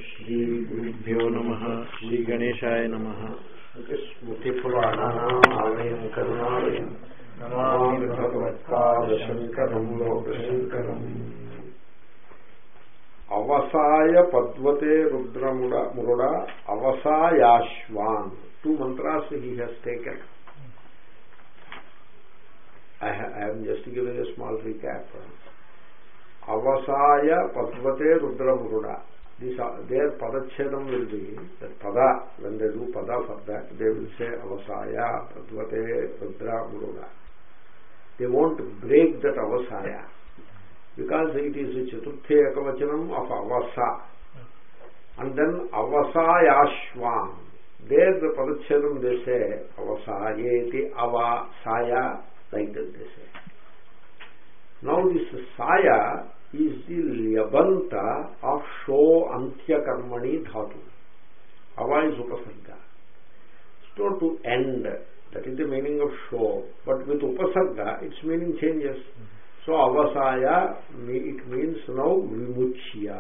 శ్రీ గురుభ్యో నమః. శ్రీ గణేశాయ నమః. స్మృతిపురాణాలయం కరుణాలయం నమామి భగవత్పాదశంకరం లోకశంకరం. అవసాయ పద్వతే రుద్రముడ అవసాయాశ్వాన్. Two mantras he has taken. I am just giving a small recap. Avasaya padvate rudramuruda. Their padachedam will be that pada. When they do pada for that, they will say avasaya padvate rudramuruda. They won't break that avasaya because it is a chaturthe ekavachanam of avasa. And then avasayashvam. There the padachedam they say avasayeti avasaya, like that they say. Now this saya is the lyabanta of sho antya karmani dhatu. Ava is upasarga. So to end, that is the meaning of sho. But with upasarga, its meaning changes. So avasaya, it means now vimuchya.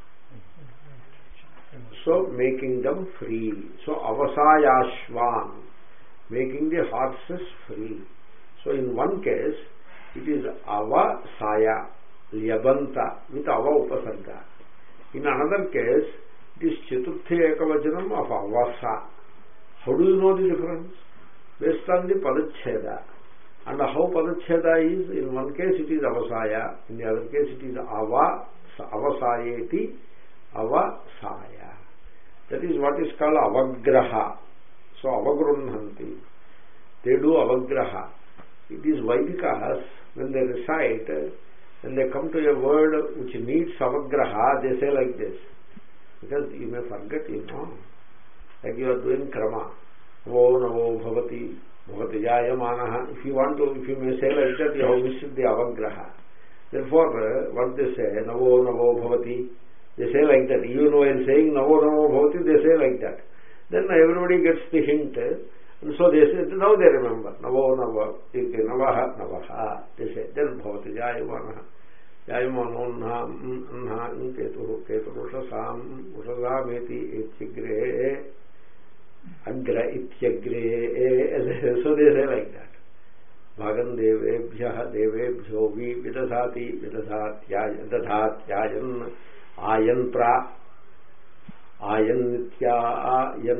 So making them free. So avasayashvan, making the horses free. So in one case, it is avasaya, lyabanta, with ava upasarga. In another case, it is chaturthe ekavachanam of avasa. How do you know the difference? Based on the padacheda. And how padacheda is, in one case it is avasaya, in the other case it is avasayeti, avasaya. That is what is called avagraha. So avagrunhanti. They do avagraha. It is Vaidikas, when they recite, when they come to a word which needs avagraha, they say like this. Because you may forget, like you are doing krama. Navo navo bhavati, bhavati jayamanaha. If you may say like that, you have missed the avagraha. Therefore, what they say, navo navo bhavati, they say like that. Even while saying navo navo bhavati, they say like that. Then everybody gets the hint. And so they say, now they remember. Navo nava, navaha, navaha. They say, then bhavati jayamanaha. Jayamano nha, nha, keturushasam, ushasam ityagre, agra ityagre. So they say like that. Bhagan devebhyaha devebhyo vi vidasati vidasatyayan ayan pra ayan nityayan.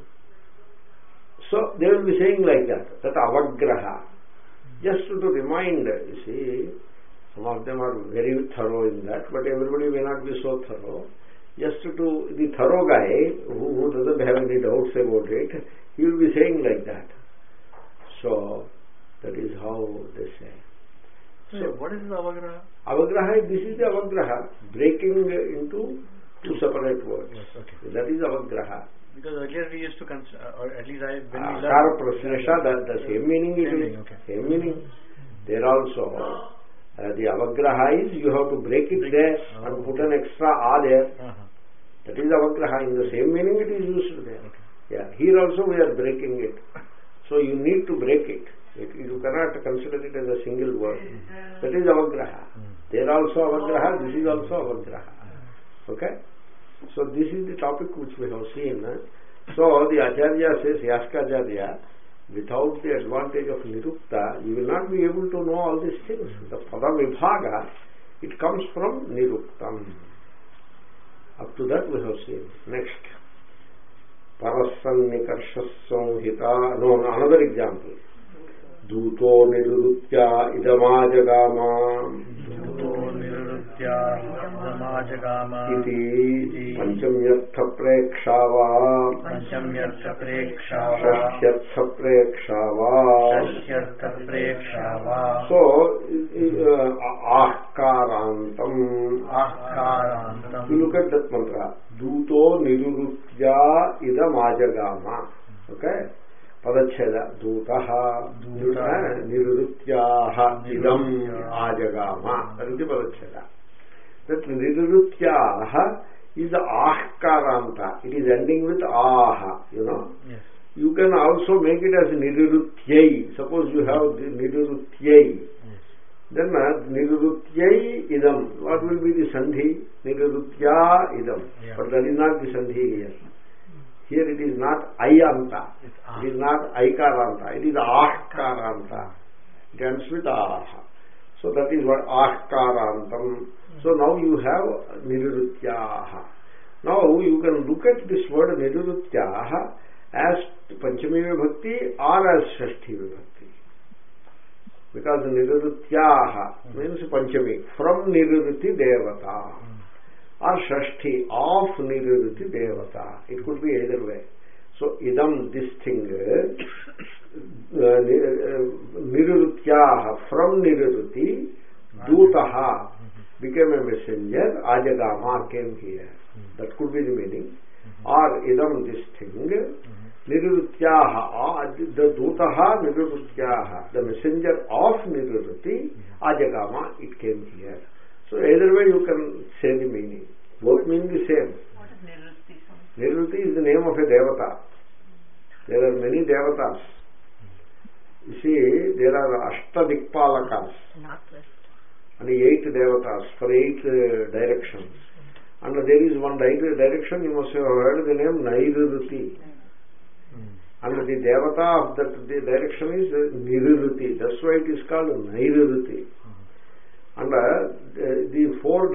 So they will be saying like that avagraha. Just to remind, you see, some of them are very thorough in that, but everybody may not be so thorough. Just to the thorough guy who doesn't have any doubts about it, he will be saying like that. So that is how they say. So what is the avagraha? Avagraha, this is the avagraha, breaking into two separate words. Yes, okay. That is avagraha. Because earlier we used to consider, or at least when we Akara prasnesha, the same meaning it is. Okay. Same meaning. There also, the avagraha is you have to break it there and put an extra a there. That is avagraha. In the same meaning it is used there. Okay. Yeah. Here also we are breaking it. So you need to break it. You cannot consider it as a single word. That is avagraha. There also avagraha, this is also avagraha. Okay? So this is the topic which we have seen. So the Acharya says, Yaskacharya, without the advantage of Nirukta, you will not be able to know all these things. The Pada Vibhaga, it comes from Niruktam. Up to that we have seen. Next. Parasannikarshas Samhita. No, another example. Duto nirurutya idamajagama iti panchamyartha prekshava shashyartha prekshava. So ahkarantam. You look at that mantra. Duto nirurutya idamajagama. Okay. Padacheda dutaha nirurutyaha idam ajagama. That is the padacheda. That nirurutyaha is ahkaranta. It is ending with aha, Yes. You can also make it as nirurutyai. Suppose you have the nirurutyai. Yes. Then nirutyai idam. What will be the sandhi? Nirurutya idam. Yeah. But that is not the sandhi here. Here it is not ayanta. It is not aikaranta. It is ahkaranta. It ends with ah. So that is what ahkarantam. So now you have nirurutyaha. Now you can look at this word nirurutyaha as Panchami Vibhakti or as Shashti Vibhakti. Because nirurutyaha means Panchami, from niruruti devata, or Shashti, of niruruti devata. It could be either way. So idam, this thing, nirurutyaha, from niruruti, dutaha, became a messenger, ajagama, came here. That could be the meaning. Or idam, this thing, nirurutyaha, the dutaha nirurutyaha, the messenger of niruruti, ajagama, it came here. So either way you can say the meaning. Both mean the same. What is Niruti? Niruti is the name of a devata. There are many devatas. You see, there are Ashtadikpalakas. Northwest. And 8 devatas for 8 directions. And there is one direction, you must have heard the name Nairuti. And the devata of that the direction is Niruti. That's why it is called Nairuti. And the 4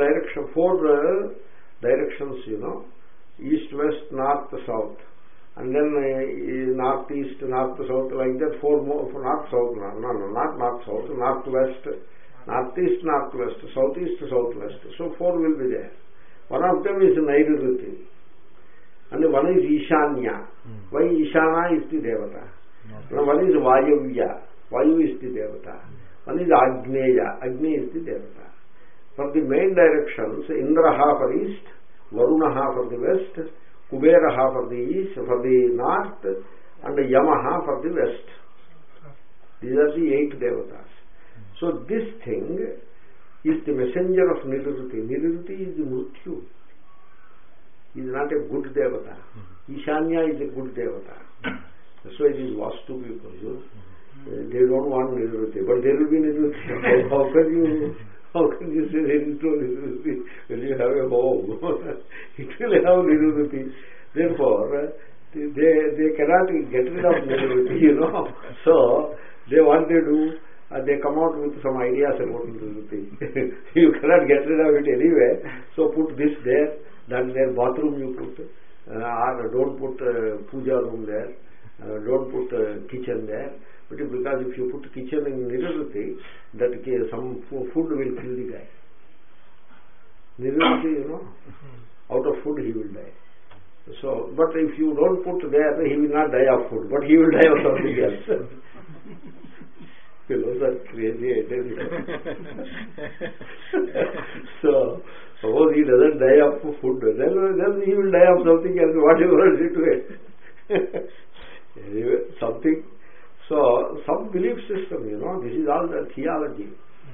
directions, you know, east, west, north, south. And then northeast, north, south, like that, 4 more, for north, south, no, not north, south, northwest, northeast, northwest, southeast, southwest. So 4 will be there. One of them is Nairuti. And one is Ishanya. Why Ishana is the Devata? And one is Vayavya. Vayu is the Devata. One is Agneya. Agni is the Devata. For the main directions, Indraha for east, Varunaha for the west, Kuberaha for the east, for the north, and Yamaha for the west. These are the 8 devatas. So this thing is the messenger of Niruti. Niruti is the Mrityu. He is not a good devata. Ishanya is a good devata. That's why it is Vastu people. They don't want Niruti, but there will be Niruti. How can you say there is no Niruti when you have a home? It will have Niruti. Therefore, they cannot get rid of Niruti, you know. So they want to do, they come out with some ideas about Niruti. You cannot get rid of it anyway. So put this there, then their bathroom you put, or don't put puja room there, don't put kitchen there. But because if you put kitchen in Niruti, that some food will kill the guy. Niruti, you know, out of food he will die. So, but if you don't put there, he will not die of food, but he will die of something else. Fellows are crazy, I tell you. So, suppose he doesn't die of food, then he will die of something else, whatever is it. Anyway, something. So, some belief system, you know, this is all the theology.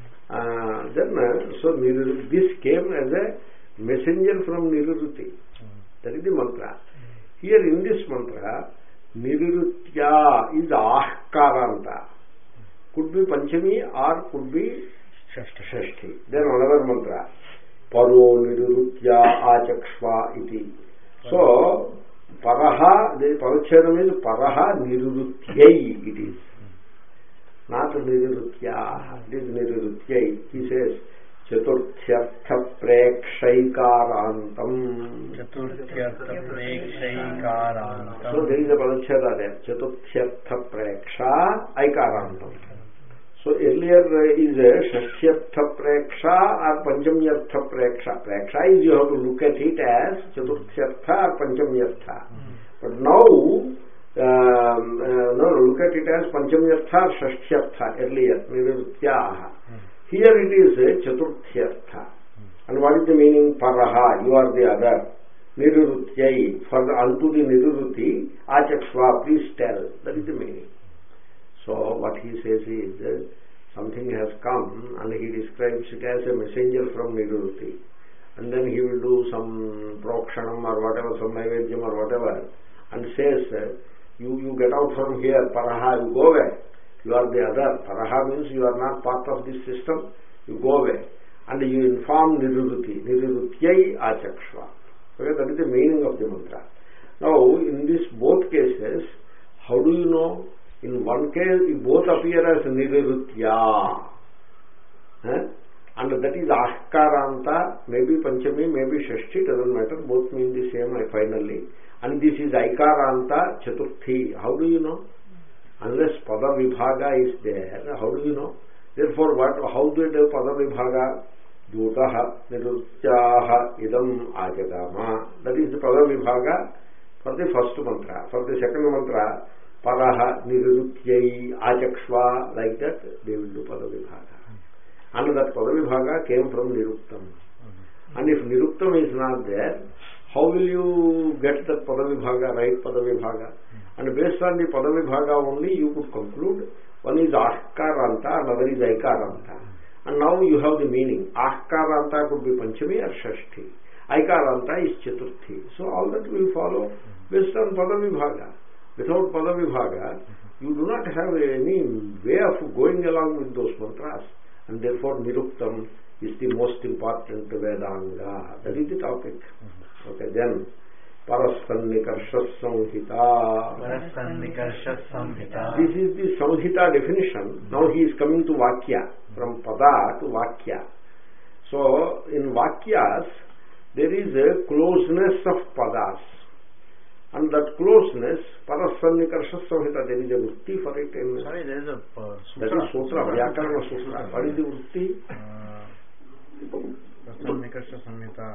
So this came as a messenger from Niruti. That is the mantra. Here in this mantra, Nirurutya is Ahkaranta. Could be Panchami or could be Shashti. Then another mantra. Paro Nirurutya Achakshva iti. So, Paraha, the Parachedam is Paraha Nirurutyai it is. Not Nirurutya, it is Nirurutyai. He says, Chaturthyartha Prekshayikarantam. Chaturthyartha Prekshayikarantam. So there is a Paracheda there. Chaturthyartha Preksha Aikarantam. So earlier is a Shashyartha Preksha or Panchamyartha Preksha. Preksha is you have to look at it as Chaturthyartha or Panchamyartha. But now, look at it as Panchamyartha or Shashyartha earlier, Nirurutyaha. Here it is Chaturthyartha. And what is the meaning? Paraha, you are the other. Nirurutyai, for unto the Niruruti, Achakshva, please tell. That is the meaning. So what he says is, something has come and he describes it as a messenger from Niruti. And then he will do some prokshanam or whatever, some naivedyam or whatever, and says, you get out from here, Paraha, you go away. you are the other. Paraha means you are not part of this system, you go away. And you inform Niruruti. Nirurutyai achakshva. Okay, that is the meaning of the mantra. Now, in this both cases, how do you know? In one case, both appear as Nirurutya. And that is Ahkaranta, maybe Panchami, maybe Shashti, doesn't matter, both mean the same finally. And this is Aikaranta, Chaturthi. How do you know? Unless Pada Vibhaga is there, how do you know? Therefore, how do you do Pada Vibhaga? Dutaha, Nirutyaha, Idam, Ajagama. That is the Pada Vibhaga for the first mantra. For the second mantra, Paraha, Nirutyai, Achakshva, like that, they will do Pada Vibhaga. And that Pada Vibhaga came from Niruktam. And if Niruktam is not there, how will you get the Pada Vibhaga, right Pada Vibhaga? And based on the Pada Vibhaga only, you could conclude one is Ahkaranta, another is Aikaranta. And now you have the meaning. Ahkaranta could be Panchami or Shashti. Aikaranta is Chaturthi. So all that will follow based on Pada Vibhaga. Without Pada Vibhaga, you do not have any way of going along with those mantras. And therefore Niruktam is the most important Vedanga. That is the topic. Okay, then Parasannikarsha Samhita. This is the Samhita definition. Now he is coming to Vakya, from Pada to Vakya. So in Vakyas there is a closeness of Padas. And that closeness, Parasannikarsha Samhita, there is a vritti for it. Sorry, there is a That is Sutra, Vyakarana Sutra. What is the vritti? Parasannikarsha Samhita.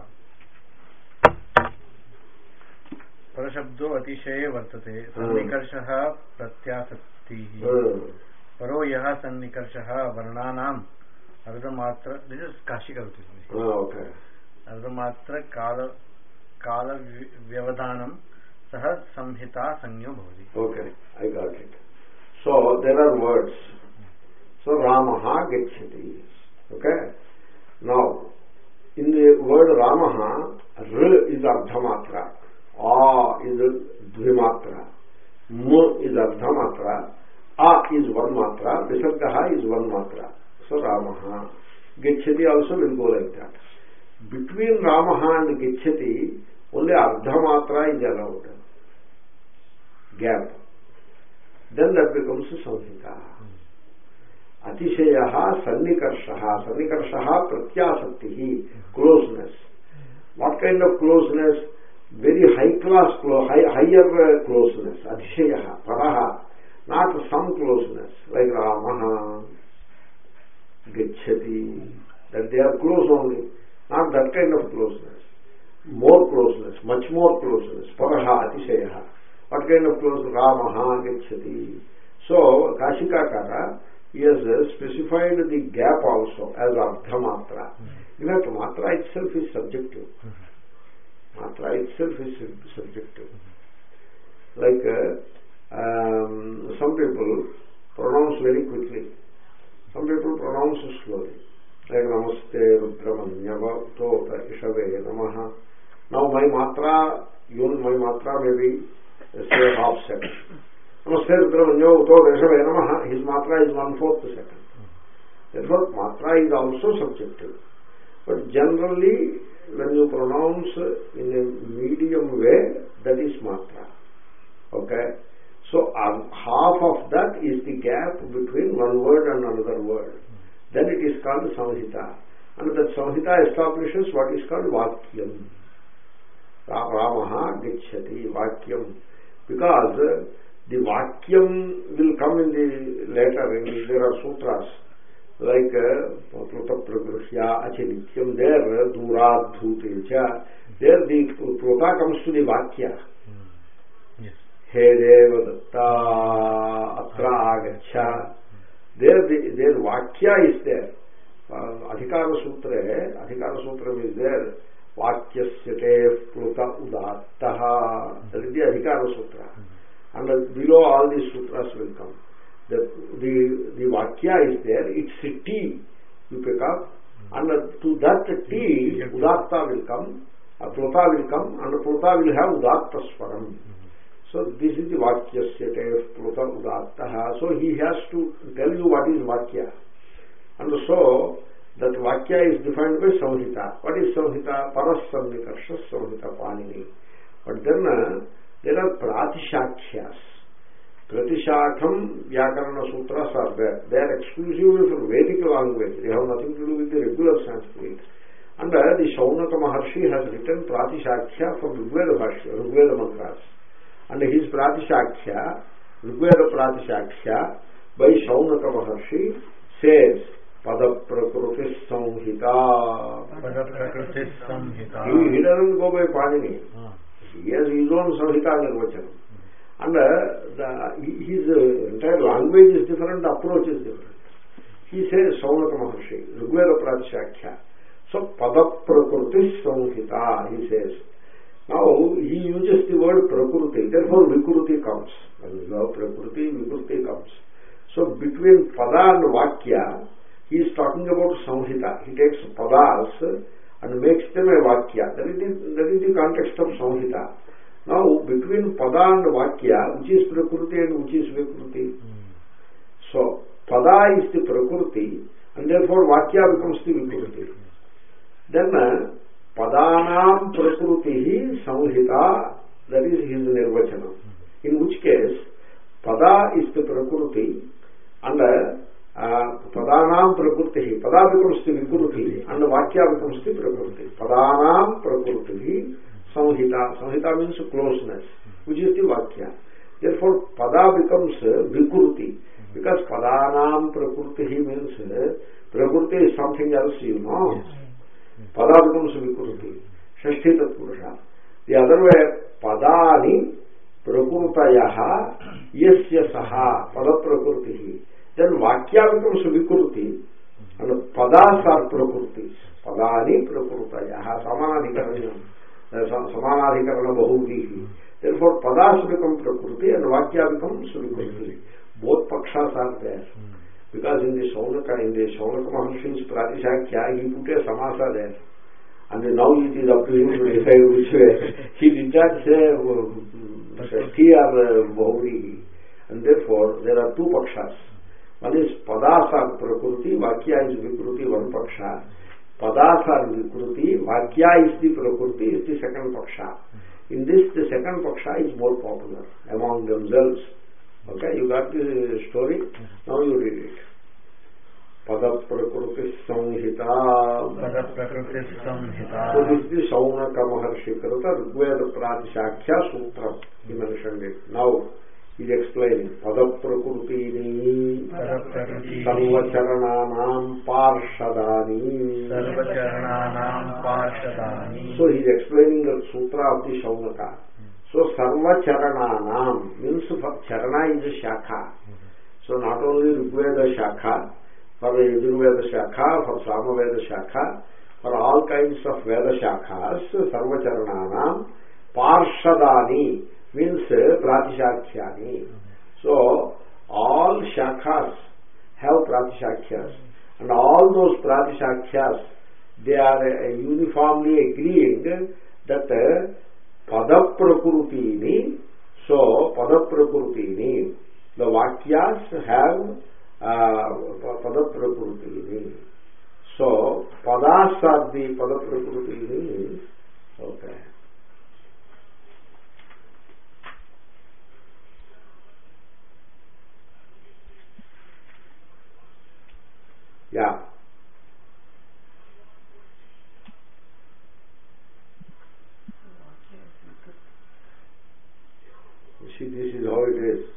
परशब्दो अतिशये वर्तते सन्निकर्षः प्रत्यासक्तिः परो यः सन्निकर्षः वर्णानाम् अर्धमात्र this is Kashika अर्धमात्र काल व्यवधानं सह संहिता संज्ञो भवति. Okay, I got it. So there are words. So Ramaha gacchati. Okay. Now in the word Ramaha, R is ardhamatra. A is dvimatra, M is ardhamatra, A is one matra, Visargaha is one matra. So Ramaha. Gacchati also will go like that. Between Ramaha and Gacchati, only ardhamatra is allowed. Gap. Then that becomes Samhita. Atishayaha Sannikarshaha. Sannikarshaha Pratyasaktihi. Closeness. What kind of closeness? Very high class, higher closeness. Atishayaha, Paraha. Not some closeness, like Ramaha, Gacchati. That they are close only. Not that kind of closeness. More closeness, much more closeness. Paraha, Atishayaha. What kind of closeness? Ramaha, Gacchati. So, Kashikakara, he has specified the gap also as Ardhamatra. In fact, Matra itself is subjective. Matra itself is subjective. Like some people pronounce very quickly. Some people pronounce slowly. Like Namaste Rudramanyava Tota Ishave Namaha. Now my matra may be say half second. Namaste Rudramanyava Tota Ishave Namaha. His matra is 1/4 second. Therefore matra is also subjective. But generally, when you pronounce in a medium way, that is matra. Okay? So half of that is the gap between one word and another word. Then it is called Samhita. And that Samhita establishes what is called Vakyam. Ramaha Gacchati, Vakyam. Because the Vakyam will come in the later, there are sutras. Like Pruta Pragrusya, Achinityam, there Durad Dhutecha, there the Pruta comes to the Vakya. Yes. He Deva Datta Atra Agacha. Their Vakya is there. Adhikara Sutra is there. Vakyasya Pruta Udattaha. That is the Adhikara Sutra. And below all these sutras will come. The Vakya is there, it's a T you pick up, and to that T, Udatta will come, Pruta will come, and Pruta will have Udatta Swaram. So this is the Vakyasya Pluta Udatta. So he has to tell you what is Vakya. And so that Vakya is defined by Samhita. What is Samhita? Parasamnikarsha Samhita Panini. But then there are Pratishakyas. Pratishakam Vyakarana Sutras are there. They are exclusively for Vedic language. They have nothing to do with the regular Sanskrit. And the Shaunaka Maharshi has written Pratishakya from Rigveda Mantras. And his Pratishakya, Rigveda Pratishakya by Shaunaka Maharshi says Pada Prakruti Samhita. Pada Prakruti Samhita. He doesn't go by Panini. He has his own Samhita Nirvachanam. And his entire language is different, approach is different. He says Shaunaka Maharshi, Rigveda Pratishakya. So Pada Prakruti Samhita, he says. Now he uses the word Prakruti, therefore Vikruti comes. When you have Prakruti, Vikruti comes. So between Pada and Vakya, he is talking about Samhita. He takes Padas and makes them a Vakya. That is the context of Samhita. Now between Pada and Vakya, which is Prakruti and which is Vikruti? So Pada is the Prakruti and therefore Vakya becomes the Vikruti. Then Padanam Prakrutihi Samhita, that is his Nirvachanam. In which case, Pada is the Prakruti and Padanam Prakrutihi, Pada becomes the Vikruti and Vakya becomes the Prakruti. Padanam Prakrutihi Samhita. Samhita means closeness, which is the Vakya. Therefore, Pada becomes Vikruti, because Padanam Prakrutihi means Prakriti is something else, you know. Pada becomes Vikruti. Shashti Tatpurusha. The other way, Padani Prakrutayaha Yasya Saha Pada Prakrutihi. Then Vakya becomes Vikruti and Padas are Prakrutis. Padani Prakrutayaha Samanadhikarana Bahuvrihi. Therefore Padas become Prakruti and Vakya becomes Vikruti. Both Pakshas are there. Because in the Shaunaka Maharshi's Pratishakya, he put a samasa there. And now it is up to him to decide which way. He did not say Shashti or Bahuri. And therefore, there are two Pakshas. One is Padas are Prakruti, Vakya is Vikruti, one Paksha. Padas are Vikruti, Vakya is the Prakruti, is the second Paksha. In this, the second Paksha is more popular among themselves. Okay, you got the story? Now you read it. Pada Prakruti Samhita. Pada Prakruti Samhita. So this is the Shaunaka Maharshi Krita Rigveda Pratishakya Sutra. He mentioned it. Now he is explaining. Pada Prakrutini Sarvacharananam Parshadani. Sarvacharananam Parshadani. So he is explaining the Sutra of the Shaunaka. So Sarva Charananam means Charana is a Shakha. So not only Rigveda Shakha, for Yajurveda Shakha, for Samaveda Shakha, for all kinds of Veda Shakhas, Sarva Charananam Parshadani means Pratishakyani. So all Shakhas have Pratishakyas, and all those Pratishakyas, they are uniformly agreeing that Pada Prakrutini, so Pada Prakrutini, the Vakyas have Pada Prakrutini. So Padas are the Pada Prakrutini. Okay. Yeah. See, this is how it is.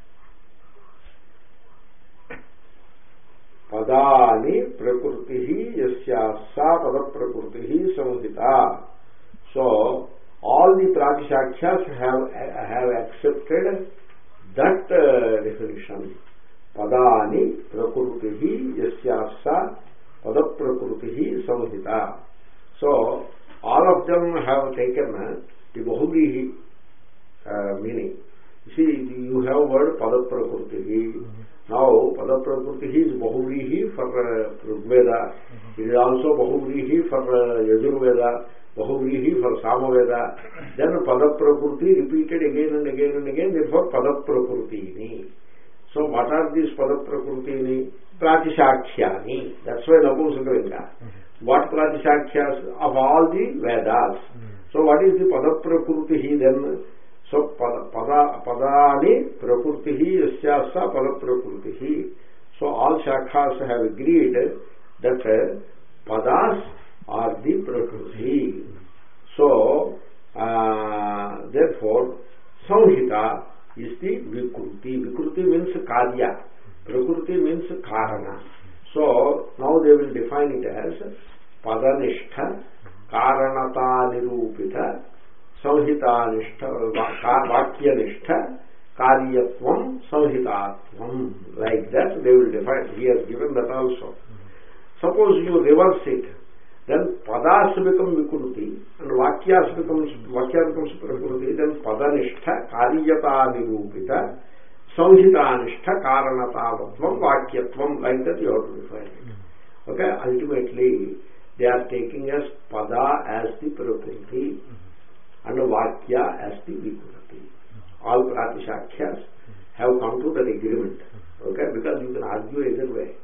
Padani Prakrutihi Yasya Sa Pada Prakrutihi Samhita. So all the Pratishakyas have accepted that definition. Padani Prakrutihi Yasya Sa Pada Prakrutihi Samhita. So all of them have taken the Bahuvrihi meaning. You see, you have word Pada Prakrutihi. Now Pada Prakrutihi is Bahuvrihi for Rigveda. It is also Bahuvrihi for Yajurveda. Bahuvrihi for Samaveda, then Pada Prakriti repeated again and again and again, therefore Pada Prakrutini. So what are these Pada Prakrutini? Pratishakshyani. That's why Napumsakalinga. What Pratishakshyas of all the Vedas? So what is the Pada Prakrutihi then? So Padani Prakrutihi Yasyasa Pada Prakrutihi. So all Shakhas have agreed that Padas are the Prakriti. So therefore Samhita is the Vikruti. Vikruti means Karya. Prakriti means Karana. So now they will define it as Padanishta, Karanata Nirupita, Samhitanishta, Vakyanishta, Karyatvam, Samhitatvam. Like that they will define. He has given that also. Suppose you reverse it, then Padas become Vikruti and Vakya becomes Prakriti, then Padanishta, Karyata Nirupita, Samhitanishta, Karanatavatvam, Vakyatvam. Like that you have to define it. Okay, ultimately they are taking as Pada as the Prakriti and Vakya as the Vikruti. All Pratishakshyas have come to that agreement. Okay, because you can argue either way.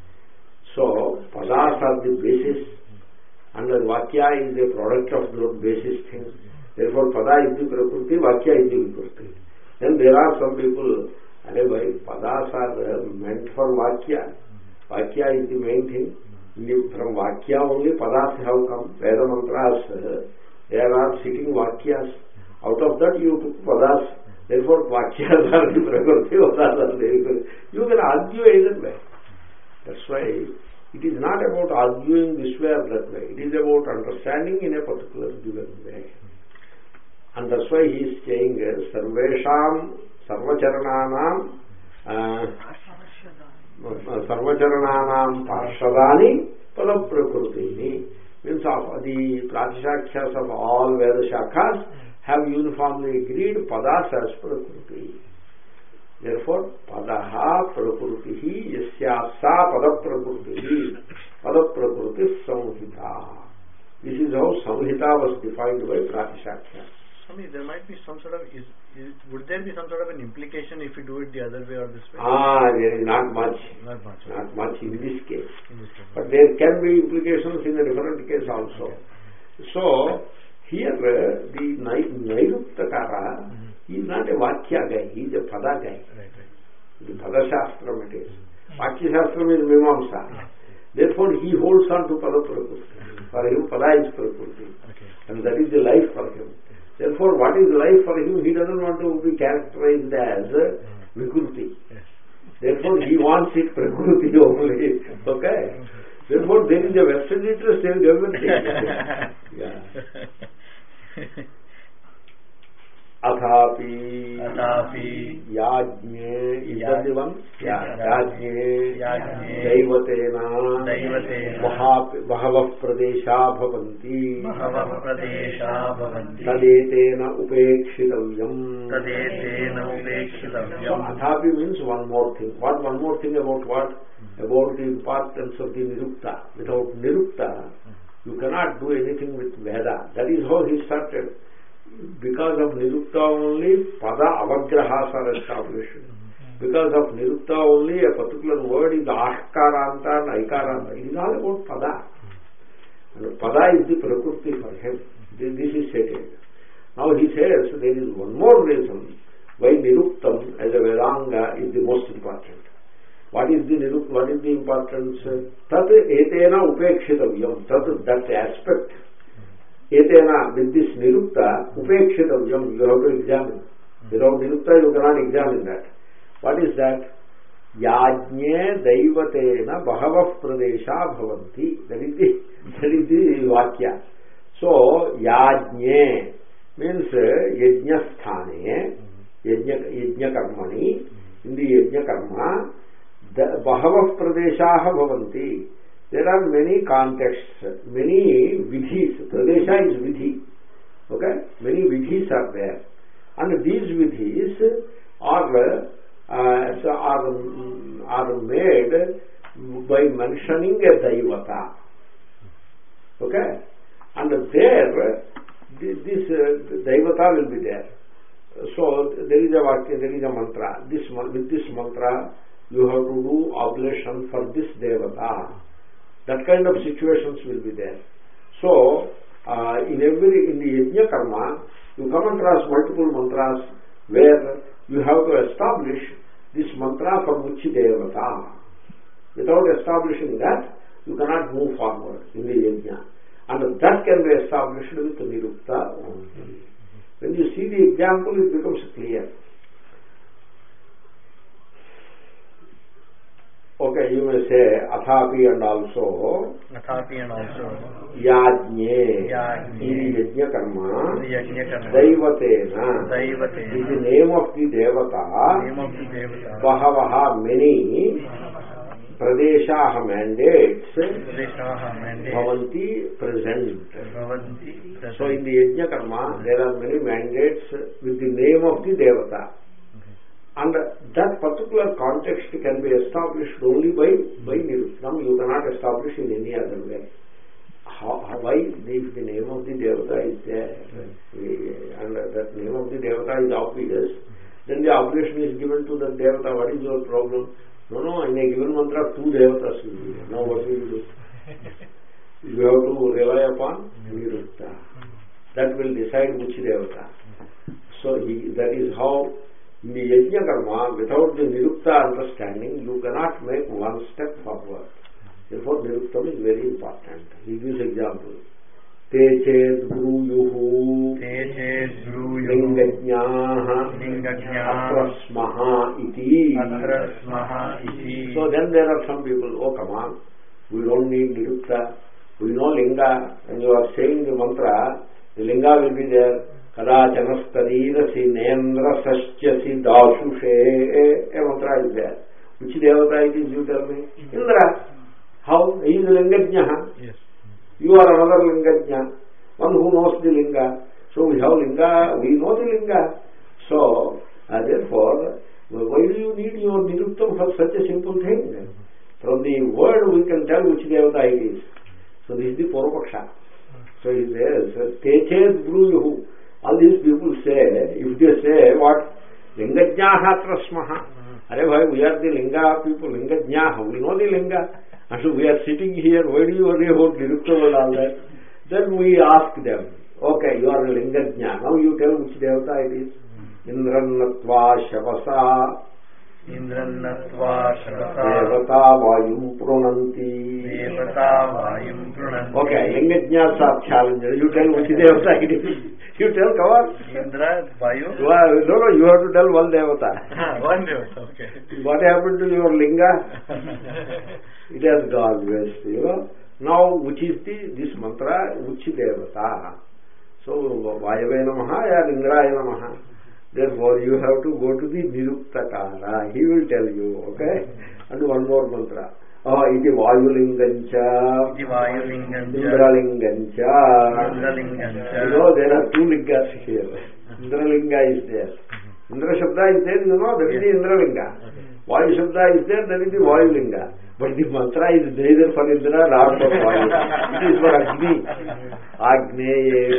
So Padas are the basis and Vakya is a product of those basis things. Therefore Pada is the Prakriti, Vakya is the Vikruti. Then there are some people, Padas are meant for Vakya. Vakya is the main thing. From Vakya only Padas have come. Veda mantras, there are sitting Vakyas. Out of that you took Padas. Therefore Vakyas are the Prakriti, Padas are the Vikruti. You can argue either way. That's why it is not about arguing this way or that way. It is about understanding in a particular given way. And that's why he is saying Sarvesham Sarvacharananam Parshadani Pada Prakrutini. Means of the Pratishakshyas of all Veda Shakhas have uniformly agreed Padas as Prakriti. Therefore, Padaha Prakrutihi Yasyasa Pada Prakrutihi Pada Prakriti Samhita. This is how Samhita was defined by Pratishakshyas. Swami, there might be some sort of, would there be some sort of an implication if you do it the other way or this way? There is not much. Not much. Not much in this case. But there can be implications in a different case also. So, here the Nairuptakara is not a Vakya guy, he is a Pada guy. The Pada Shastram it is. Vakya Shastram is Mimamsa. Therefore, he holds on to Pada Prakriti. For him, Pada is Prakriti. And that is the life for him. Therefore, what is life for him? He doesn't want to be characterized as Vikruti. Therefore, he wants it Prakriti only. Okay? Therefore, there is a vested interest in everything. Yeah. Athapi Yajne is that the one? Yajne Daivatena Bahavav Pradesha Bhavanti Tadetena Upekshitavyam. So Athapi means one more thing. What one more thing about what? About the importance of the Nirukta. Without Nirukta, you cannot do anything with Veda. That is how he started. Because of Nirukta only, Pada Avagrahas are established. Because of Nirukta only, a particular word is Ahkaranta and Aikaranta. It is all about Pada. And Pada is the Prakriti for him. This is stated. Now he says there is one more reason why Niruktam as a Vedanga is the most important. What is the Nirukta? What is the importance? Tat etena upekshitavyam. That aspect. Etena, with this Nirukta, upekshitavyam, you have to examine. Without Nirukta, you cannot examine that. What is that? Yajne Daivatena Bahavav Pradesha Bhavanti. That is the Vakya. So, Yajne means Yajnasthane, Yajna Karmani. In the Yajna Karma, Bahavav Pradesha Bhavanti. There are many contexts, many vidhis. Pradesha is vidhi. Okay? Many vidhis are there. And these vidhis are made by mentioning a Daivata. Okay? And there, this Devata will be there. So there is a Vakya, there is a mantra. With this mantra, you have to do oblation for this Devata. That kind of situations will be there. So, in the Yajna Karma, you come across multiple mantras where you have to establish this mantra for Muchi Devata. Without establishing that, you cannot move forward in the Yajna. And that can be established with Nirukta only. When you see the example, it becomes clear. Okay, you may say Athapi and also Yajne Yajna Karma Daivatena is the name of the Devata. Bahavaha, many Pradeshaha, mandates Bhavanti, present. So in the Yajna Karma there are many mandates with the name of the Devata. And that particular context can be established only by Niruktam. You cannot establish in any other way. Why? If the name of the Devata is there, and that name of the Devata is obvious, then the obligation is given to the Devata. What is your problem? No, in a given mantra, two Devatas will be there. Now what will you do? You have to rely upon Nirukta. That will decide which Devata. So that is how in the Yajna Karma, without the Nirukta understanding, you cannot make one step forward. Therefore, Niruktam is very important. He gives example. Te ched bruyuhu lingajnyaha atrasmaha iti. So then there are some people, oh come on, we don't need Nirukta. We know Linga. When you are saying the mantra, the Linga will be there. Kadachanastadinasi nendrasashyasi dashushe. A mantra is there. Which Devata it is, you tell me? Indra. How? He is Lingajna. Yes. You are another Lingajna. One who knows the Linga. So we have Linga, we know the Linga. So, therefore, why do you need your Niruktam for such a simple thing? From the word we can tell which Devata it is. So this is the Purvapaksha. So he says, Teched bruyuhu. All these people say, if they say, what? Lingajnaha trasmaha. Arey bhai, we are the Linga people, Lingajnaha. We know the Linga. And so we are sitting here, why do you worry about Niruktam and all that? Then we ask them, okay, you are a Lingajna. Now you tell which Devata it is. Indrannatva Shavasa. Devata Vayum Prunanti. Okay, Lingajnas are challenged. You tell which Devata it is. You tell, come on. Indra, Vayu? No, you have to tell one Devata. One Devata, okay. What happened to your Linga? It has gone west, you know. Now, which is this mantra, which Devata? So, Vayave Namaha or Indraya Namaha. Therefore, you have to go to the Niruktakara. He will tell you, okay? And one more mantra. Iti Vayulingancha, Indralingancha. You know, there are two lingas here. Indralinga is there. Indra Shabda is there, you know, that is the Indralinga. Vayu Shabda is there, that is the Vayulinga. But the mantra is neither for Indra nor for Vayu. It is for Agni. Agneye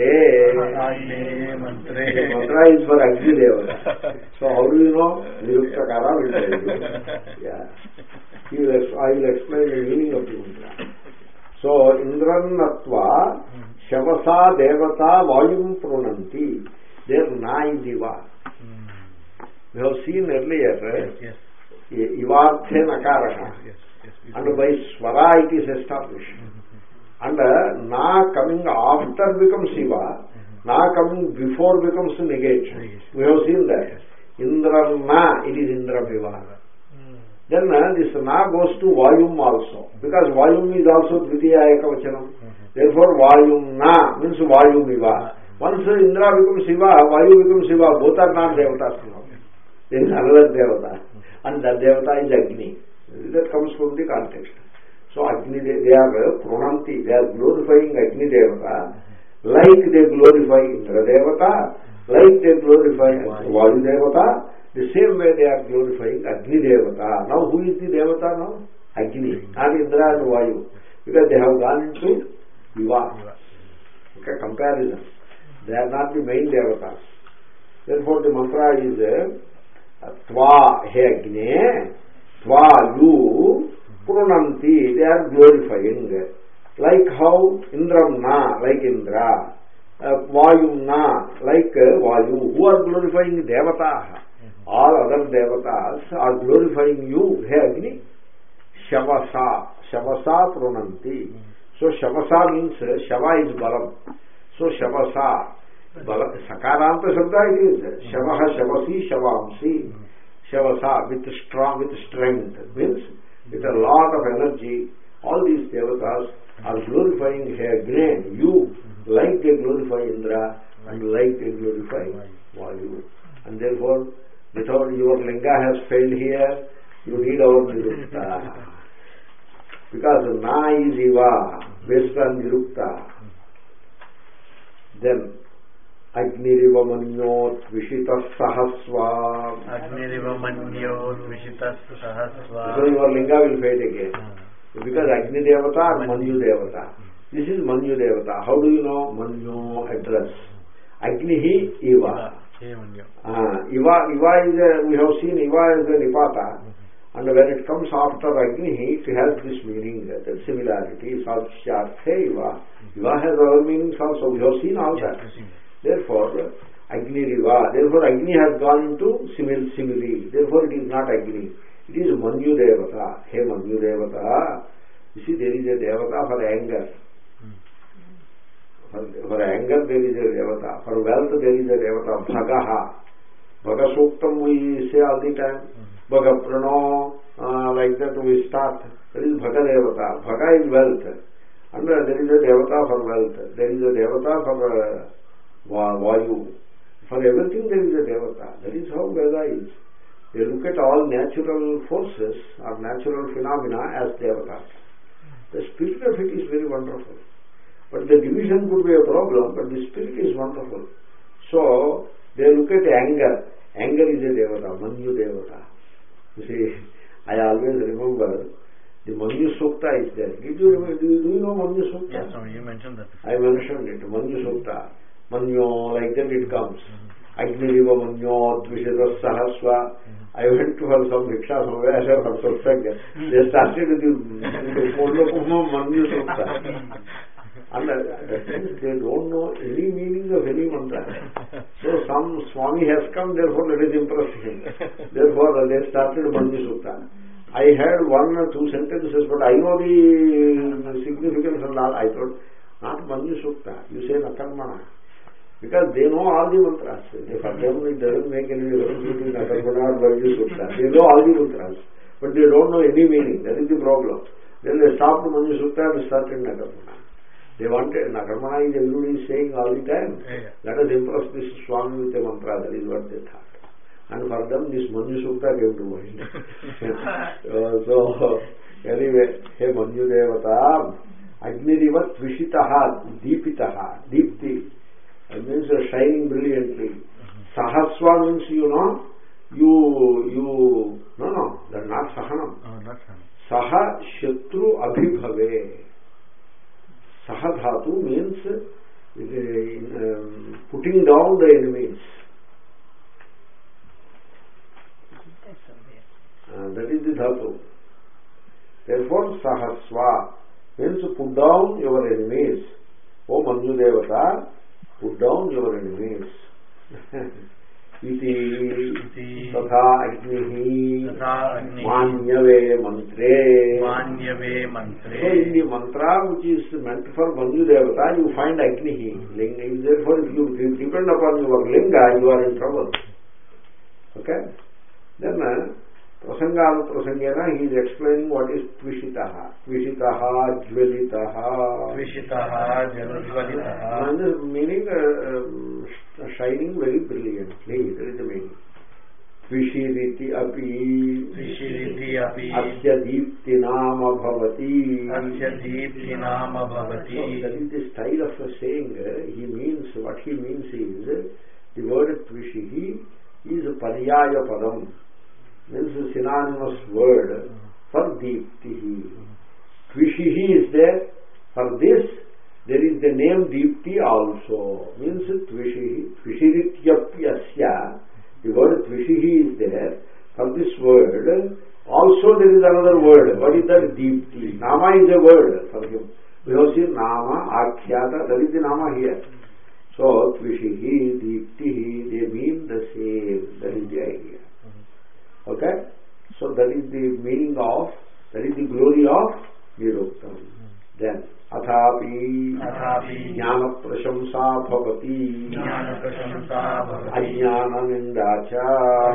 mantre. The mantra is for Agni Devata. So how do you know? Niruktakara will tell you. Yeah. I will explain the meaning of the mantra. So, Indrannatva Shavasa Devata Vayum Prunanti. There Na is Iva. We have seen earlier, Ivarthe Nakaraha. And by Swara it is established. And Na coming after becomes Iva. Na coming before becomes negation. We have seen that. Indranna, it is Indraviva. Then this Na goes to Vayum also, because Vayum is also Dvitiya Ekavachanam. Therefore Vayum Na means Vayum Iva. Once Indra becomes Shiva, Vayu becomes Shiva, both are not Devatas now. There is another Devata, and that Devata is Agni. That comes from the context. So Agni, they are Prunanti, they are glorifying Agni Devata, like they glorify Indra Devata, like they glorify Vayu Devata. The same way they are glorifying Agni Devata. Now who is the Devata now? Agni, not Indra and Vayu. Because they have gone into Viva. a comparison. They are not the main devatas. Therefore the mantra is Tva he Agne, Tva you Purnanti, they are glorifying. Like how Indramna, like Indra, Vayumna, like Vayu, who are glorifying Devata. All other devatas are glorifying you, hey Agni. Shavasa, Shavasa Purnanti. So Shavasa means Shava is Balam. So Shavasa, Sakaranta Shabda it is. Shavaha Shavasi Shavamsi. Shavasa, with strength, means with a lot of energy. All these devatas are glorifying hey Agni, you, like they glorify Indra and like they glorify Vayu. And therefore, without your linga has failed here, you need our nirukta. Because na is iva, based on nirukta. Then, Agniriva manyot vishitas sahasva. Agniriva manyot vishitas sahasva. So your linga will fade again. Because Agni Devata or Manyu Devata. This is Manyu Devata. How do you know Manyu address? Agnihi Iva. Iva is we have seen Iva as a Nipata, and when it comes after Agni, it has this meaning, that similarity. Sadhyarthe Iva. Iva has other meanings also. We have seen all that. Therefore, Agni Riva. Therefore, Agni has gone into simile. Therefore, it is not Agni. It is Manyu Devata. Hey Manyu Devata. You see, there is a Devata for anger. For anger there is a devata. For wealth there is a devata. Bhagaha. Bhaga Suktam we say all the time. Bhaga Prano, like that we start. There is Bhaga Devata. Bhaga is wealth. And there is a devata for wealth. There is a devata for Vayu. For everything there is a devata. That is how Veda is. They look at all natural forces or natural phenomena as devatas. The spirit of it is very wonderful. But the division could be a problem, but the spirit is wonderful. So, they look at anger. Anger is a devata, Manyu Devata. You see, I always remember the Manyu Sukta is there. Do you know Manyu Sukta? Yes, you mentioned that. I mentioned it, Manyu Sukta. Manyo, like that it comes. Agniriva Manyo, Dvishadra Sahaswa. I went to have some rickshaw somewhere, I have some second. They started with the Manyu Sukta. And they don't know any meaning of any mantra. So some Swami has come, therefore let us impress him. Therefore they started Manju Sutta. I heard one or two sentences, but I know the significance and all. I thought, not Manju Sutta, you say Nakarmana. Because they know all the mantras. For them it doesn't make any difference between Nakarmana or Manju Sutta. They know all the mantras, but they don't know any meaning. That is the problem. Then they stopped Manju Sutta and started Nakarmana. They wanted, Nakarmana is everybody saying all the time. Let us impress this Swami with a mantra. That is what they thought. And for them this Manju Sukta came to mind. So anyway, hey Manju Devata, Agnirivat Vishitaha, Deepitaha, Deepti. It means shining brilliantly. Sahaswa means, no, that's not Sahanam. Oh, not Sahanam. Saha Shatru Abhibhave. Sahadhatu means putting down the enemies. That is the dhatu. Therefore, Sahaswa means put down your enemies. O Manju Devata, put down your enemies. Iti Tatha Agnihi Manyave Mantre. So in the mantra which is meant for Manju Devata, you find Agnihi. Therefore, if you depend upon your linga, you are in trouble. Okay? Then Prasangana Prasangena, he is explaining what is Tvishitaha. Tvishitaha, Jvalitaha. Meaning shining very brilliantly. That is the meaning. Tvishiriti api. Asya deepti nama bhavati. So that is the style of saying. He means, what he means is, the word Tvishihi is Paryaya Padam. Means a synonymous word for Deeptihi. Tvishihi is there for this, there is the name Deepti also. Means Tvishihi, Tvishirityapyasya. The word Tvishihi is there. For this word, also there is another word. What is that? Deepti. Nama is a word for him. We have seen Nama, Akhyata, that is the Nama here. So, Tvishihi, Deeptihi, they mean the same. That is the idea. Okay? So, that is the meaning of, that is the glory of Niruktam. Then, Athapi Jnana Prashamsa Bhavati Ajnana Nindacha.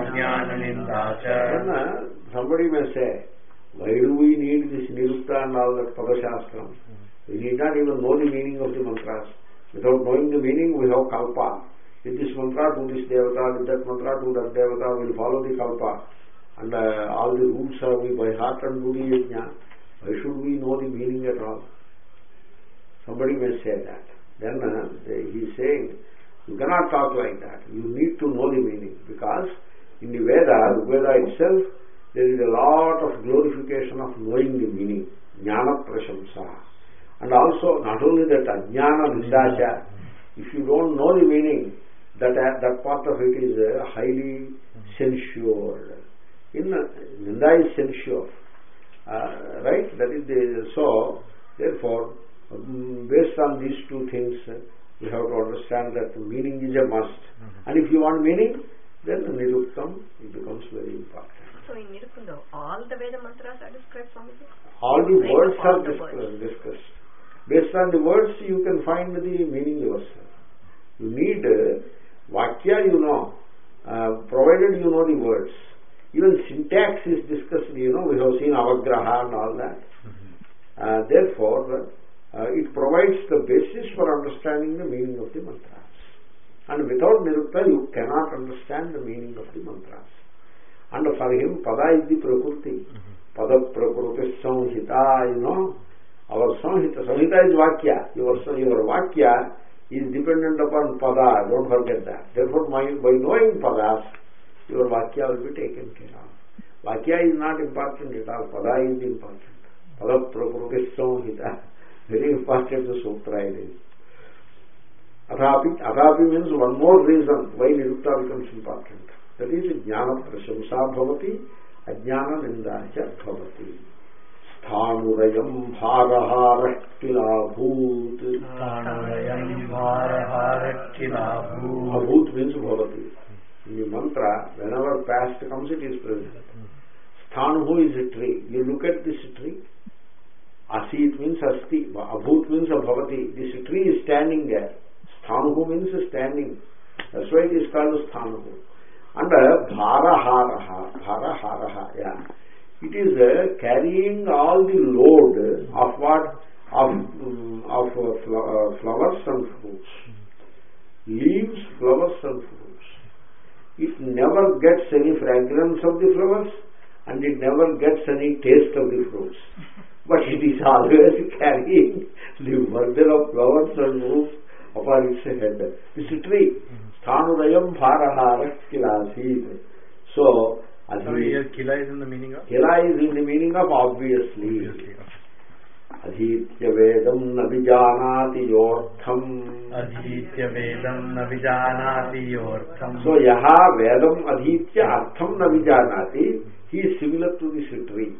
Then somebody may say, why do we need this Nirukta and all that Padashastram? We need not even know the meaning of the mantras. Without knowing the meaning, we have kalpa. With this mantra to this devata, with that mantra to that devata, we will follow the kalpa. And all the rules are we by heart and do the yajna. Why should we know the meaning at all? Somebody may say that. Then he is saying, you cannot talk like that. You need to know the meaning. Because in the Veda itself, there is a lot of glorification of knowing the meaning. Jnana prashamsa. And also, not only that, ajnana nindacha. If you don't know the meaning, that part of it is highly censured. Ninda is censured. Right? That is so, therefore, based on these two things, we have to understand that the meaning is a must. And if you want meaning, then Niruktam, it becomes very important. So in Niruktam, all the Veda mantras are described from it? All the words are discussed. Based on the words, you can find the meaning yourself. You need Vakya, you know, provided you know the words. Even syntax is discussed, you know, we have seen Avagraha and all that. Therefore, it provides the basis for understanding the meaning of the mantras. And without Nirukta, you cannot understand the meaning of the mantras. And for him, Pada is the Prakriti. Pada Prakriti Samhita, you know. Our Samhita is Vakya. Your Vakya is dependent upon Pada. Don't forget that. Therefore, by knowing Padas, your Vakya will be taken care of. Vakya is not important at all. Pada is important. Pada Prakriti Samhita. Very important to Sutra it is. Athapi means one more reason why Nirukta becomes important. That is Jnana Prashamsa Bhavati, Ajnana Nindacha Bhavati. Sthanurayam Bharahara Kilabhut. Abhut means Bhavati. In the mantra, whenever past comes, it is present. Sthanuhu is a tree. You look at this tree. Asit means asti. Abhut means abhavati. This tree is standing there. Sthanuhu means standing. That's why it is called Sthanuhu. And Bharaharaha. Yeah. It is carrying all the load of what? Of flowers and fruits. Leaves, flowers and fruits. It never gets any fragrance of the flowers and it never gets any taste of the fruits. But it is always carrying the burden of flowers and fruits upon its head. It's a tree. Sthanurayam Bharahara Kilasit. So, here Kila is in the meaning of? Kila is in the meaning of obviously. Adhitya Vedam Navijanati Yortham. Adhitya Vedam Navijanati Yortham. So, Yaha Vedam Adhitya Artham Navijanati. He is similar to this tree.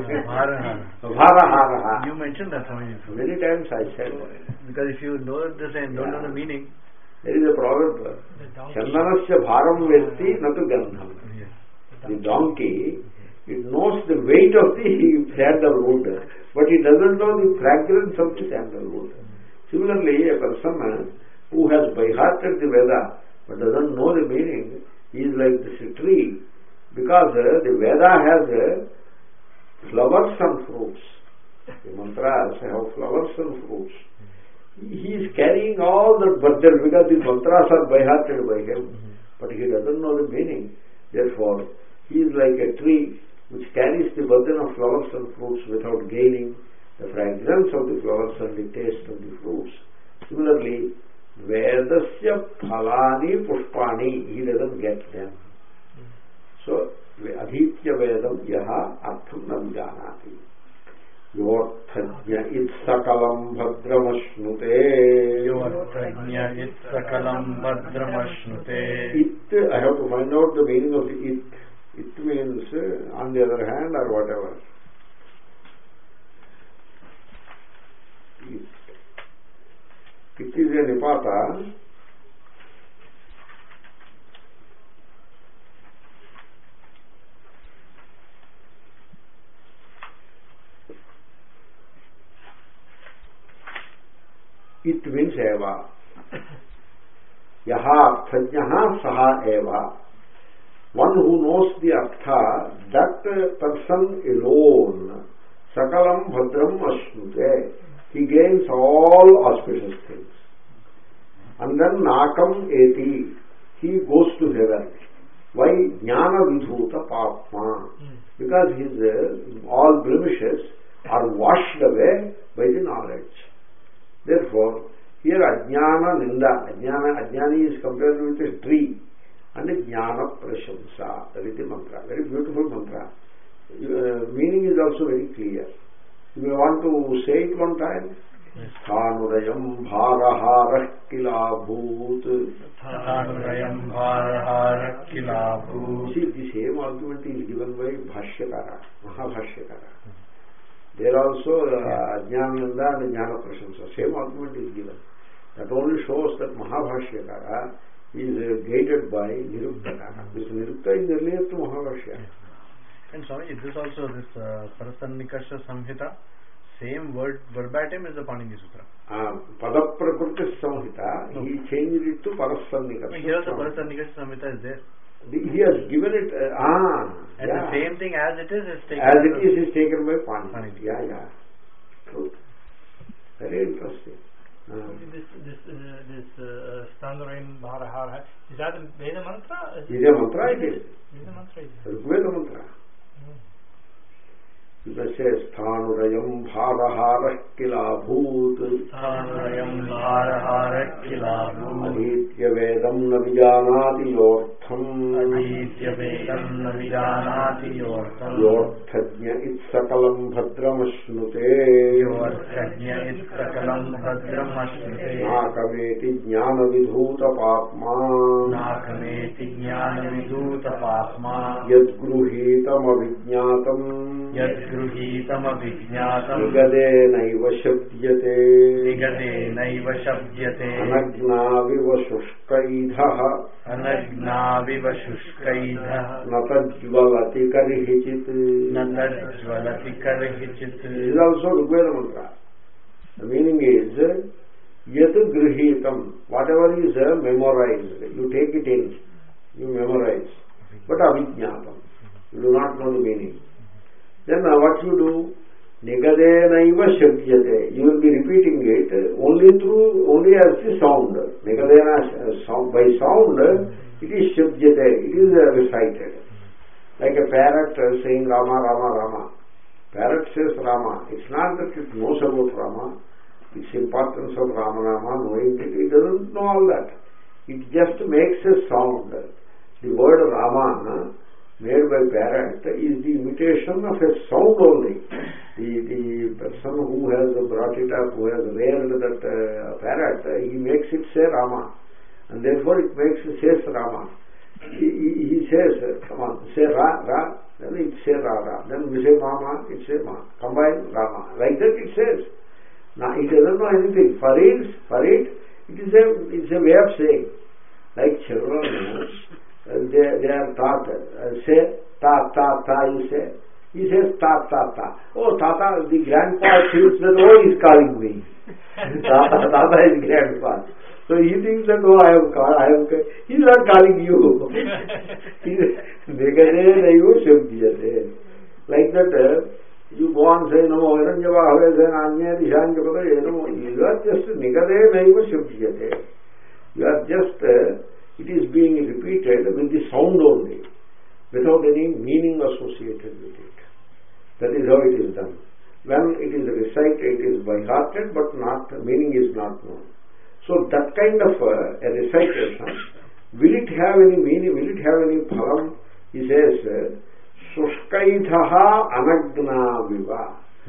Bharahara. You mentioned that many times I said. Because if you know this and don't know the meaning. There is a proverb. Chandanasya bharam vetti natu gandham. The donkey, it knows the weight of the sandalwood, but it doesn't know the fragrance of the sandalwood. Similarly, a person who has by-hearted the Veda but doesn't know the meaning is like this tree, because the Veda has flowers and fruits. The mantras have flowers and fruits. He is carrying all the burden because the mantras are by-hearted by him, but he doesn't know the meaning. Therefore, he is like a tree which carries the burden of flowers and fruits without gaining the fragrance of the flowers and the taste of the fruits. Similarly, Vedasya Phalani Pushpani, he doesn't get them. So, Adhitya Vedam Yaha Artham Navijanati. Yorthajna it sakalam bhadramashnute. Yorthajna it sakalam bhadramashnute. It, I have to find out the meaning of the it. It means on the other hand or whatever. It is a nipata. It means eva. Yaha arthajnaha saha eva. One who knows the artha, that person alone, sakalam bhadram ashnute, he gains all auspicious things. And then nakam eti, he goes to heaven. Why? Jnana vidhuta papma. Because his all blemishes are washed away by the knowledge. Therefore, here ajnana ninda, ajnani is compared with a tree, and jnana prashamsa, that is the mantra, very beautiful mantra. Meaning is also very clear. You may want to say it one time. Thanurayam bharahara kilabhut. Thanurayam bharahara kilabhut. See, the same argument is given by Bhashyakara, Mahabhashyakara. There also Jnananda and Jnana Prashamsa, same argument is given. That only shows that Mahabhashyakara is guided by Niruktakara. This Nirukta is earlier to Mahabhashya. And Swamiji, this also, this Parasannikasha Samhita, same word verbatim is the Panini Sutra. Padaprakriti Samhita, he changed it to Parasannikasha. Here the Parasannikasha Samhita is there. He has given it, and the same thing as it is taken. As it is taken by Panini. Yeah. True. Very interesting. This Thanurayam bharahara, is that a Veda mantra? Is a mantra it is. Veda mantra is Veda mantra. You can say Thanurayam bharahara kilabhut. Thanurayam bharahara kilabhut. Aditya vedam na vijanati yortham. Aditya vedam na vijanati yortham. Yorthajna it sakalam bhadramashnute. Yorthajna it sakalam bhadramashnute. Nakameti jnana vidhuta papma. Nakameti jnana vidhuta papma. Yadgruhitam avijñatam. Yadgruhitam avijñatam. Nigadena shabdyate. Nigadena shabdyate. Anagnaviva shushkaidhaha. Anagnaviva shushkaidhaha. Natajvalati karihichit. Natajvalati karihichit. This is also Rigveda mantra. The meaning is yat grihitam, whatever is memorized, you take it in, you memorize, but avijñatam, you do not know the meaning. Then what you do? Nigadenaiva shabdyate. You will be repeating it only as the sound. Nigadena sound, by sound it is shabdyate, it is recited. Like a parrot saying Rama, Rama, Rama. Parrot says Rama. It's not that it knows about Rama. Its importance of Ramanama, knowing it doesn't know all that. It just makes a sound. The word Rama made by parrot is the imitation of a sound only. The person who has brought it up, who has reared that parrot, he makes it say Rama, and therefore it says Rama. He says, come on, say Ra, Ra, then it say Ra, Ra. Then we say Mama, it say Ma. Combine Rama. Like that it says. Now it doesn't know anything. For it is a way of saying. Like children, they are taught, say ta, ta, ta, you say. He says ta, ta, ta. Oh, Tata, the grandpa feels that, oh, he is calling me. Tata is grandpa. So he thinks that, oh, I am called. He is not calling you. Like that, you go on saying, Namo Viranjava Havesen Anya Dishanjapata Yenamo. You are just Nigade Naiva Shabdyate. You are just, it is being repeated with the sound only, without any meaning associated with it. That is how it is done. When it is recited, it is by hearted, but not, meaning is not known. So that kind of a recitation, will it have any meaning, will it have any phalam? He says, Sushkaidhaha anagna viva.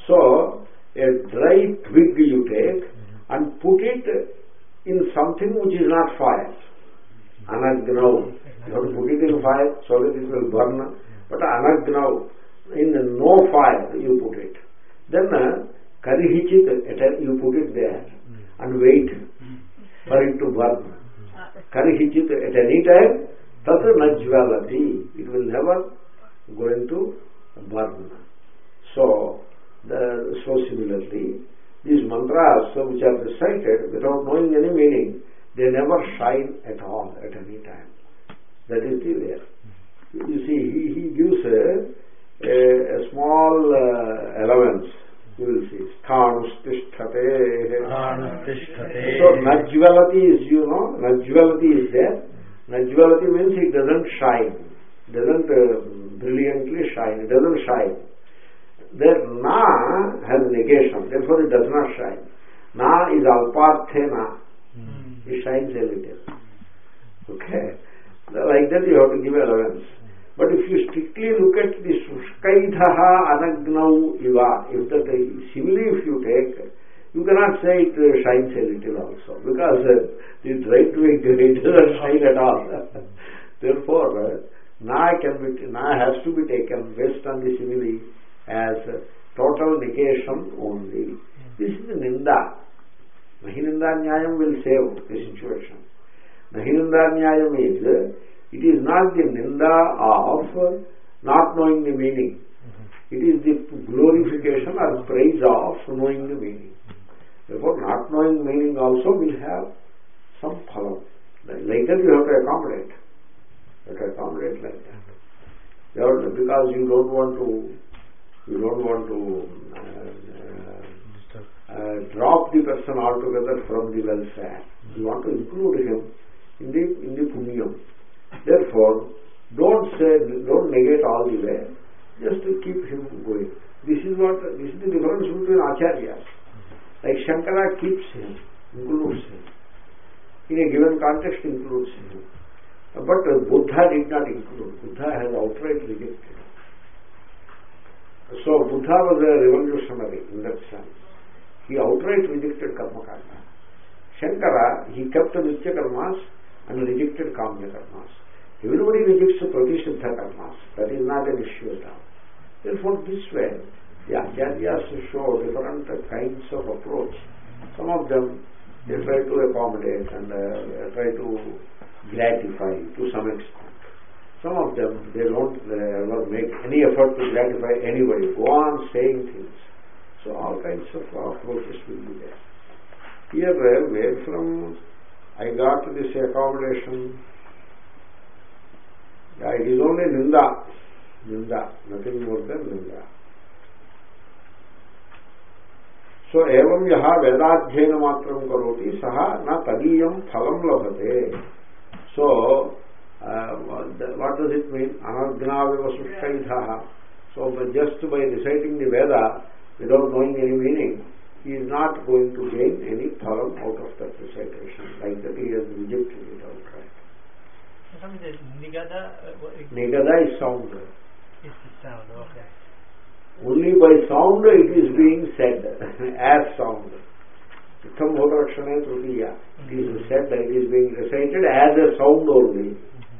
So a dry twig you take and put it in something which is not fire. Anagnav. You have to put it in fire so that it will burn. But anagnav, in no fire you put it. Then karihichit, you put it there and wait for it to burn. Karihichit at any time, tat najvalati. It will never going to burn. So similarly, these mantras which are recited without knowing any meaning, they never shine at all at any time. That is the way. You see, he gives a small allowance. You will see. Sthanustisthate. So najvalati is, najvalati is there. Najvalati means it doesn't shine. It doesn't brilliantly shine. It doesn't shine. There na has negation. Therefore it does not shine. Na is alparthena. It shines a little. Okay. Like that you have to give allowance. But if you strictly look at the sushkaidhaha anagnau iva, if that simile if you take, you cannot say it shines a little also, because the dry twig, it doesn't shine at all. Therefore, na has to be taken based on the simile as total negation only. This is ninda. Nahininda nyayam will save the situation. Nahininda nyayam is, it is not the ninda of not knowing the meaning. It is the glorification or praise of knowing the meaning. Therefore, not knowing meaning also will have some phalam. Later you have to accommodate. You have to accommodate like that. Because you don't want to drop the person altogether from the welfare. You want to include him in the punyam. Therefore, don't negate all the way. Just to keep him going. This is the difference between acharyas. Like Shankara keeps him, includes him. In a given context, includes him. But Buddha did not include. Buddha has outright rejected. So Buddha was a revolutionary in that sense. He outright rejected karma kanda. Shankara, he kept nitya karmas and rejected kamya karmas. Everybody rejects pratishiddha karmas. That is not an issue at all. Therefore, this way, the acharyas show different kinds of approach. Some of them, they try to accommodate and try to gratify to some extent. Some of them, they don't ever make any effort to gratify anybody. Go on saying things. So all kinds of approaches will be there. Here, where from I got this accommodation? Yeah, it is only ninda. Ninda, nothing more than ninda. So, evam yaha vedadhyena matram karoti saha na tadiyam phalam labhate. So, what does it mean? Anagnaviva sushkaidhaha. So, just by reciting the Veda without knowing any meaning, he is not going to gain any phalam out of that recitation. Like that, he has rejected it outright. Nigada is sound. It's the sound, okay. Only by sound it is being said as sound. Itham bhodarakshane trutiya. It is said that it is being recited as a sound only.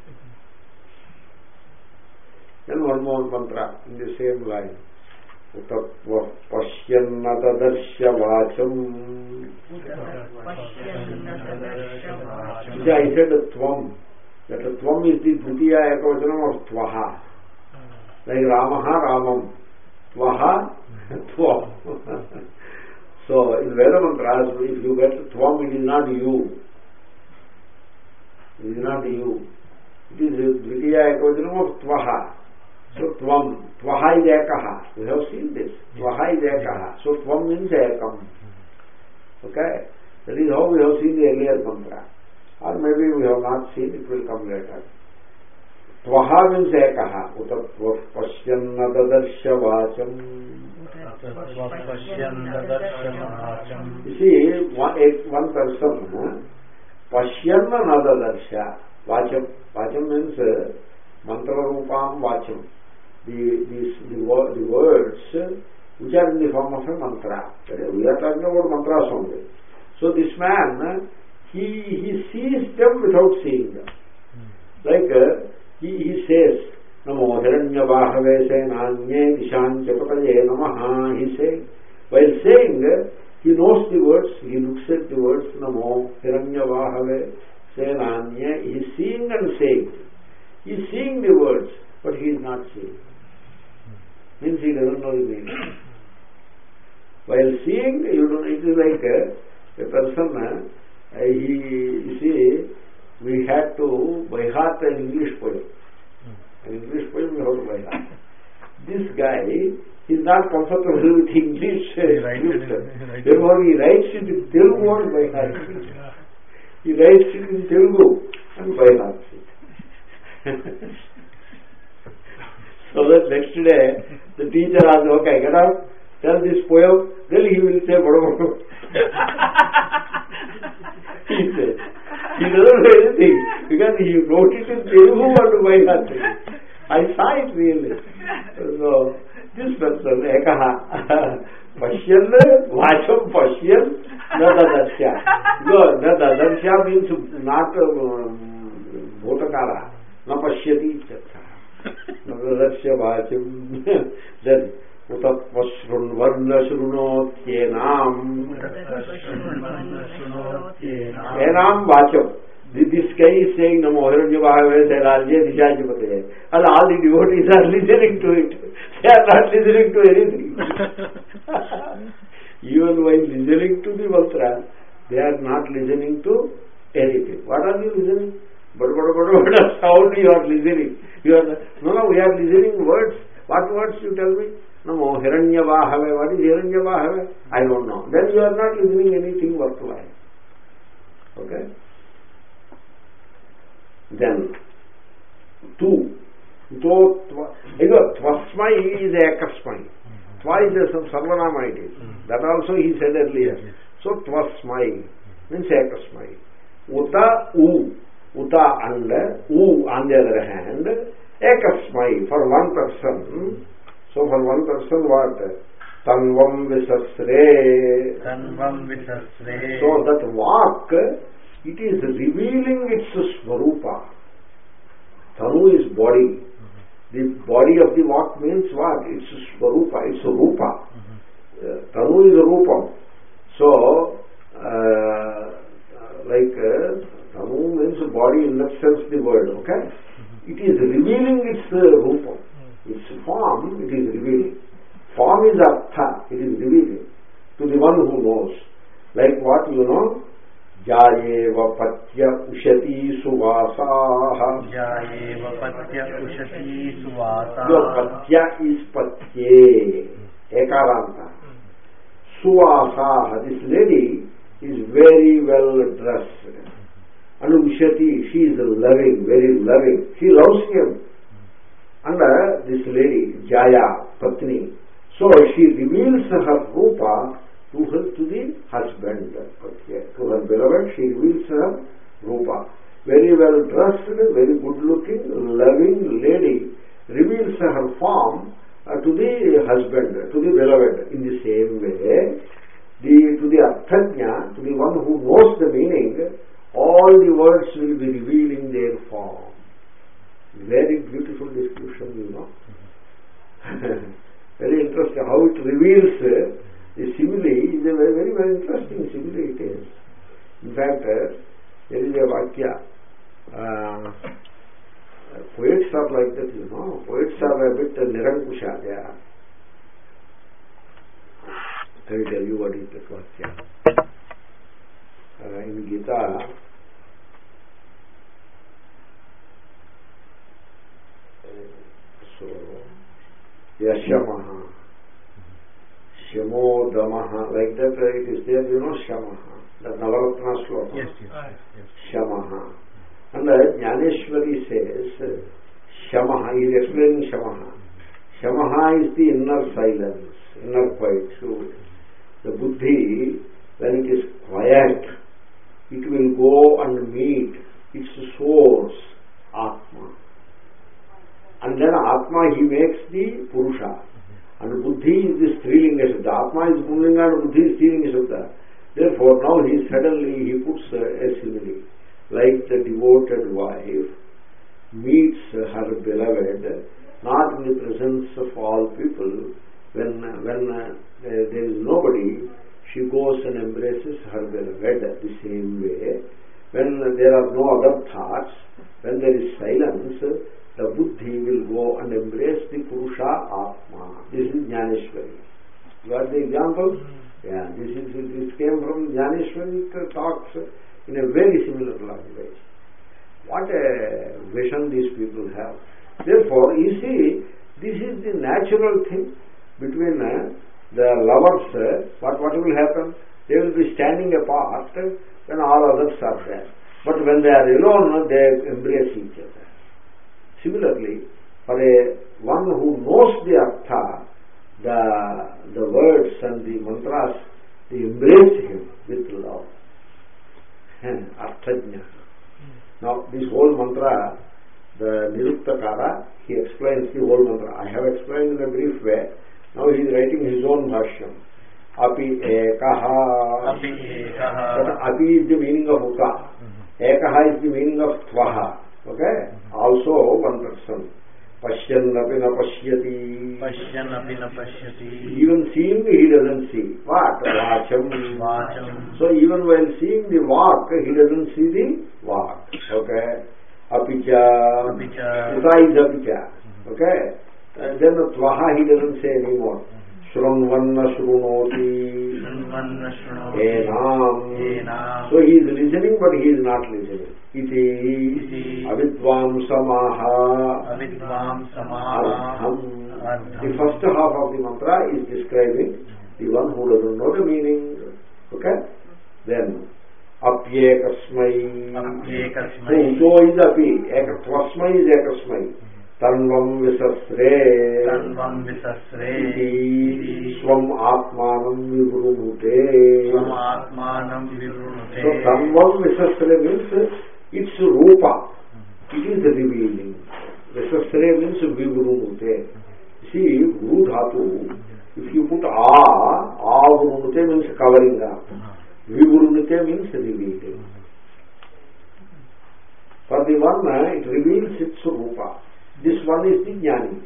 Then one more mantra in the same line. Utatva pashyanna tadarsya vacham. I said tvam. That tvam is the dvitiya ekavachanam of tvaha. Like Ramaha, Ramam. Tvaha, tvam. So in Veda mantras, if you get tvam, it is not you. It is not you. It is dvitiya ekavachanam of tvaha. So tvam, tvaha is ekaha. We have seen this. Tvaha is ekaha. So tvam means ekam. Okay? That is how we have seen the earlier mantra. Or maybe we have not seen, it will come later. Tvaha means ekaha. Utatva pashyanna tadarsya vacham. You see, one person, pashyanna nadadarsya vacham. Vacham means mantra rupam vacham. The words which are in the form of a mantra. We are talking about mantras only. So this man, he sees them without seeing them. Like he says, Namo Hiranyavahave Senanye Nishanchapataye Namaha, he says. While saying, he knows the words, he looks at the words, Namo Hiranyavahave Senanye, he is seeing and saying. He is seeing the words, but he is not seeing. Means he doesn't know the meaning. While seeing, it is like a person, you see, we had to by heart an English poem. An English poem we have to by heart. This guy is not comfortable with English scripture. Therefore he writes it in Telugu or by heart. He writes it in Telugu and by heart it. So that next day the teacher asked, okay, get up, tell this poem, then he will say, he said, he doesn't know anything because he wrote it in Telugu and by heart. I saw it really. So this person, Ekaha, Pashyan, Vacham Pashyan, Nadadarsya. No, Nadadarsya means not Bhotakara, na Pashyati Chatha. Nadadarsya Vacham, then Utapasrun Varna Shrunotyenam Enam Vacham. This guy is saying Namo Hiranyavahave Senanye Nishanchapataye, and all the devotees are listening to it. They are not listening to anything. Even while listening to the mantra, they are not listening to anything. What are you listening? But sound you are listening. You are no, we are listening words. What words you tell me? Namo Hiranyavahave. What is Hiranyavahave? I don't know. Then you are not listening anything worthwhile. Okay? Then, two. Tvasmai is Ekasmai. Twa is some Sarvanama it is. That also he said earlier. So, Tvasmai means Ekasmai. Uta, U. Uta and U on the other hand. Ekasmai for one person. So, for one person what? Tanvam Visasre. Tanvam Visasre. So, that walk, it is revealing its Swarupa. Tanu is body. The body of the walk means what? It's Swarupa, it's Rupa. Tanu is Rupam. So, Tanu means body in that sense the word, okay? It is revealing its Rupam. Its form, it is revealing. Form is Artha, it is revealing to the one who knows. Like what you know? Jayeva Patya Ushati Suvasaha. Jayeva Patya Ushati Suvasaha. Your Patya is Patye. Ekaranta. Suvasaha. This lady is very well dressed. And Ushati, she is loving, very loving. She loves him. And this lady, Jaya, Patni. So she reveals her Rupa to the husband, to her beloved, she reveals her Rupa. Very well dressed, very good looking, loving lady reveals her form to the husband, to the beloved. In the same way, to the Arthajna, to the one who knows the meaning, all the words will be revealing their form. Very beautiful description, you know. Very interesting how it reveals. The simile is a very, very, very interesting simile it is. In fact, there is a Vakya. Poets are like that, you know. Poets are a bit Nirankusha. They are. I will tell you what is that Vakya. In Gita, so, Yashamaha. Shamodamaha, like that it is there, you know, Shamaha, that Navaratna sloka. Yes. Shamaha. And Jnaneshwari says, Shamaha, he is explaining Shamaha. Shamaha is the inner silence, inner quiet. So, the Buddhi, when it is quiet, it will go and meet its source, Atma. And then Atma, he makes the Purusha. and buddhi is the strilinga shabda. Atma is pullinga and buddhi is strilinga shabda. Therefore now he puts a simile, like the devoted wife meets her beloved not in the presence of all people. When there is nobody, she goes and embraces her beloved the same way. When there are no other thoughts, when there is silence, the buddhi will go and embrace the Purusha Atma. This is Jnaneshwari. You got the example? Yeah, this came from Jnaneshwari talks in a very similar language. What a vision these people have. Therefore, you see, this is the natural thing between the lovers. What will happen? They will be standing apart when all others are there. But when they are alone, they embrace each other. Similarly, for one who knows the artha, the words and the mantras, they embrace him with love. Arthajna. Now, this whole mantra, the Niruttakara, he explains the whole mantra. I have explained in a brief way. Now he is writing his own bhashyam. Api ekaha. Api ekaha. But api is the meaning of uka. Ekaha is the meaning of tvaha. Okay? Also one person. Pashyan api na pashyati. Pashyan api na pashyati. Even seeing, he doesn't see. What? Vacham. Vacham. So even while seeing the walk, he doesn't see the walk. Okay? Apicha. Apicha. Uta is apicha. Okay? And then tvaha he doesn't say anymore. Shrunvanna shrunoti. Shrunvanna shrunoti. Enam. So he is listening, but he is not listening. Iti. Avidvam samaha. Avidvam samaha. Artham. The first half of the mantra is describing the one who doesn't know the meaning. Okay? Then apyekasmai. Apyekasmai. So is api. Tvasmai is ekasmai. Tanvam visasre. Tanvam visasre. Iti. Swam atmanam vivrunute. Swam atmanam vivrunute. So tanvam visasre means its rupa. It is revealing. Visasre means vivrunute. See, Guru Dhatu, if you put vrunute means covering up. Vivrunute means revealing. For the one, it reveals its rupa. This one is the jnani.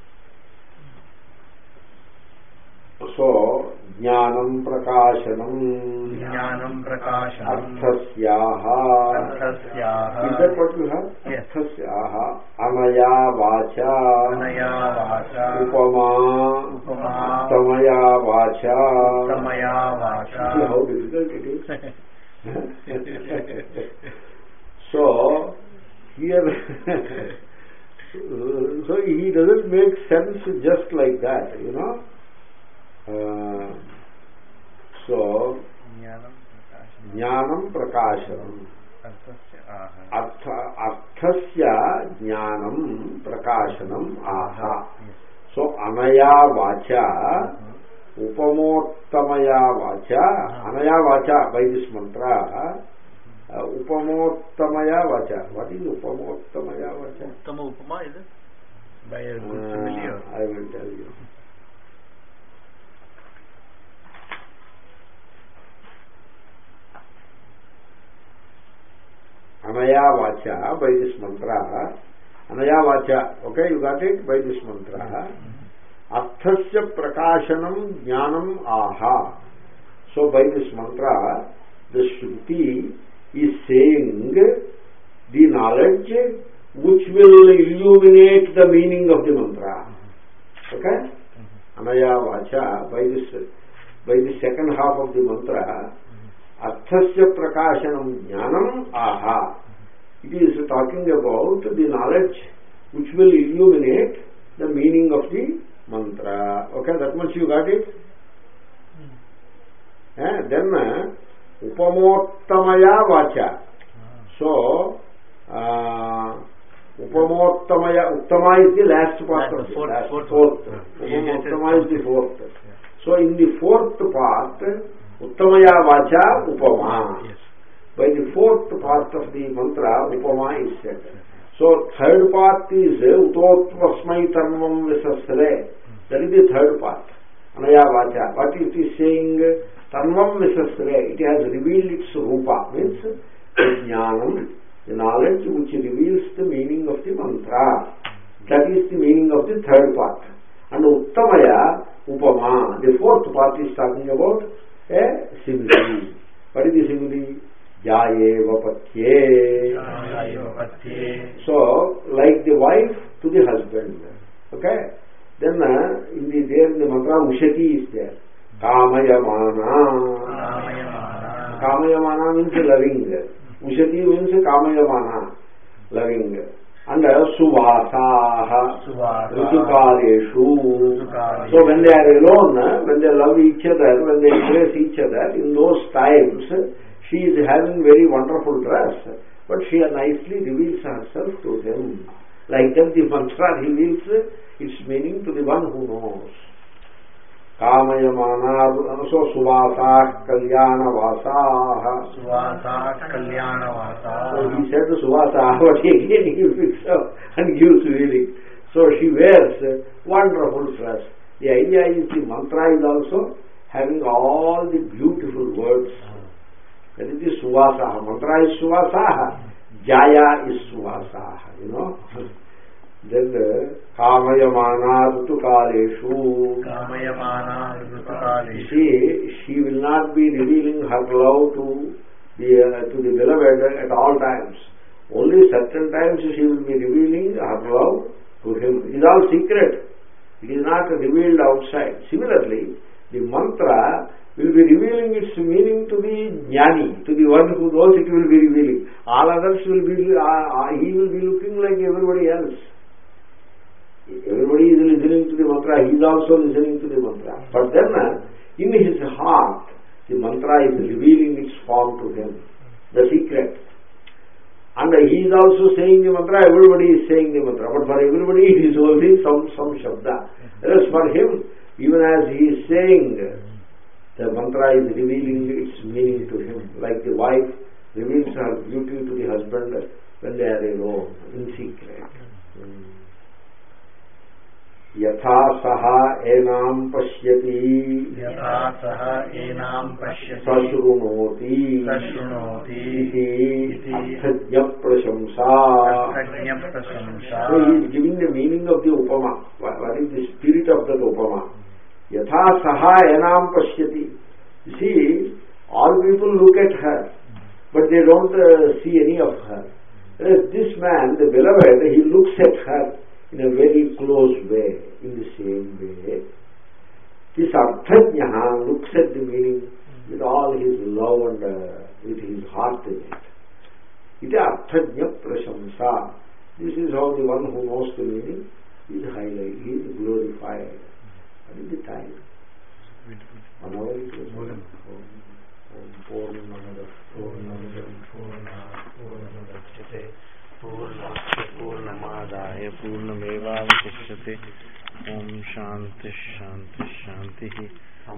So, jnanam prakashanam. Jnanam prakashanam. Arthasyaha. Arthasyaha. Is that what you have? Yes. Arthasyaha. Anaya vacha. Anaya vacha. Upama. Upama. Tamaya vacha. Tamaya vacha. See how difficult it is? So, here... So he doesn't make sense just like that, you know. So jnanam prakashanam. Arthasya jnanam prakashanam aha. So anaya vacha upamottamaya vacha. Anaya vacha, by this mantra, upamottamaya vacha. What is upamottamaya vacha? Uttama upama, is it? By a good simile. I will tell you. Anaya vacha, by this mantra. Anaya vacha, okay, you got it? By this mantra. Arthasya prakashanam jnanam aha. So by this mantra, the Shruti is saying the knowledge which will illuminate the meaning of the mantra. Okay? Anaya vacha, by the second half of the mantra, arthasya prakashanam jnanam aha. It is talking about the knowledge which will illuminate the meaning of the mantra. Okay, that much you got it? Then upamottamaya vacha. So upamottamaya, uttama is the last part of the fourth. Upamottama is the fourth. So in the fourth part, uttamaya vacha upama. By the fourth part of the mantra, upama is said. So third part is utotvasmai tanvam visasre. That is the third part. Anaya Vacha. What it is saying? Tanvam Visasre. It has revealed its Rupa. Means Jnanam, the knowledge which reveals the meaning of the mantra. That is the meaning of the third part. And Uttamaya, Upama. The fourth part is talking about a simile. What is the simile? Jayeva Patye. So, like the wife to the husband. Okay? Then in the mantra Ushati is there. Kamayamana. Kamayamana means loving. Ushati means Kamayamana, loving. And Suvasaha, Rutukaleshu. So when they are alone, when they love each other, when they embrace each other, in those times, she is having very wonderful dress, but she nicely reveals herself to them. Like that the mantra reveals its meaning to the one who knows. Kamayamana, so Suvasa Kalyana Vasa. Suvasa Kalyana Vasa. So he said to Suvasa, but again he picks up and gives meaning. So she wears wonderful dress. The idea is the mantra is also having all the beautiful words. That is the Suvasa. Mantra is Suvasa. Jaya is Suvasa. You know. Then Kamayamana Rutukaleshu. Kamayamana Rutukaleshu. She will not be revealing her love to the beloved at all times. Only certain times she will be revealing her love to him. It is all secret. It is not revealed outside. Similarly, the mantra will be revealing its meaning to the jnani, to the one who knows it will be revealing. All others will be, he will be looking like everybody else. Everybody is listening to the mantra, he is also listening to the mantra. But then, in his heart, the mantra is revealing its form to him, the secret. And he is also saying the mantra, everybody is saying the mantra. But for everybody, it is only some shabda. Whereas for him, even as he is saying, the mantra is revealing its meaning to him. Like the wife reveals her beauty to the husband when they are alone, in secret. Yatha saha enam pashyati sashrunoti iti arthajya prasamsa. So he is giving the meaning of the upama. What is the spirit of that upama? Yatha saha enam pashyati. You see, all people look at her, but they don't see any of her. Whereas this man, the beloved, he looks at her in a very close way, in the same way. This Arthajnaha looks at the meaning with all his love and with his heart in it. It is Arthajna Prasamsa. This is how the one who knows the meaning is highlighted, he is glorified. What is the time? 1 hour it was. Purnamada Purnamadaaya Purnamevavasishyate. Om Shanti Shanti Shanti.